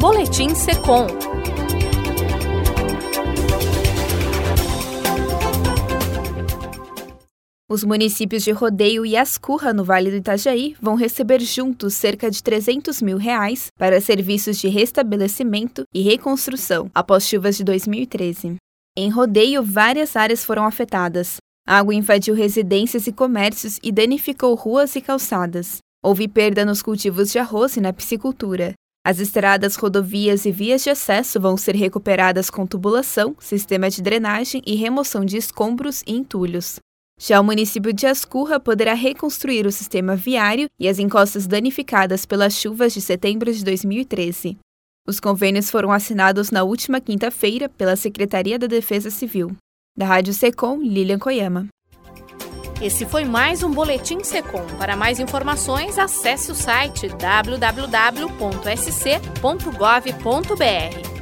Boletim Secom. Os municípios de Rodeio e Ascurra, no Vale do Itajaí, vão receber juntos cerca de R$300 mil para serviços de restabelecimento e reconstrução após chuvas de 2013. Em Rodeio, várias áreas foram afetadas. A água invadiu residências e comércios e danificou ruas e calçadas. Houve perda nos cultivos de arroz e na piscicultura. As estradas, rodovias e vias de acesso vão ser recuperadas com tubulação, sistema de drenagem e remoção de escombros e entulhos. Já o município de Ascurra poderá reconstruir o sistema viário e as encostas danificadas pelas chuvas de setembro de 2013. Os convênios foram assinados na última quinta-feira pela Secretaria da Defesa Civil. Da Rádio Secom, Lilian Koyama. Esse foi mais um Boletim Secom. Para mais informações, acesse o site www.sc.gov.br.